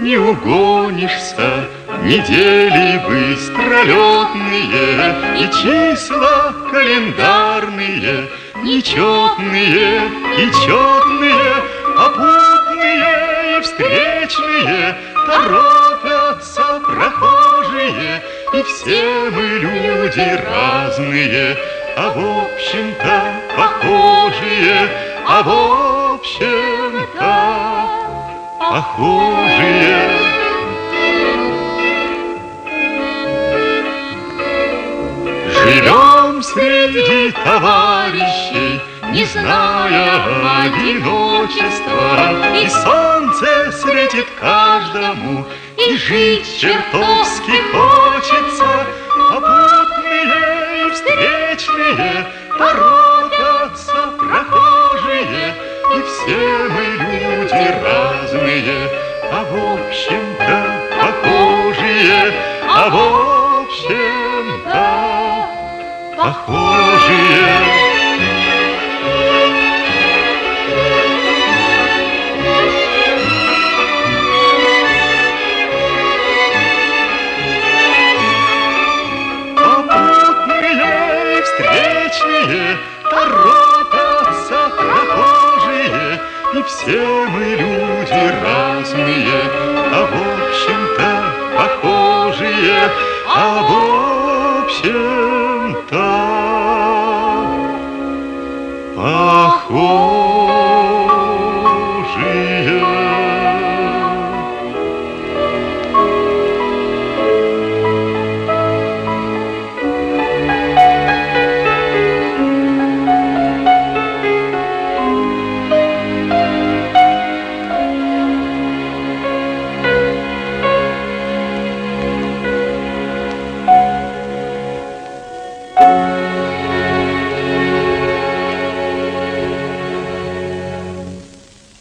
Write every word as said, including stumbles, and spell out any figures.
не угонишься. Недели быстролетные и числа календарные, нечетные и четные, попутные и встречные, торопятся прохожие, и все мы люди разные, а в общем-то похожие, а в общем-то похожие. Живем среди товарищей, не зная одиночества, и солнце светит каждому, и жить чертовски хочется. Попутные и встречные, торопятся прохожие, и все мы люди разные, а в общем-то похожие, а в общем-то похожие.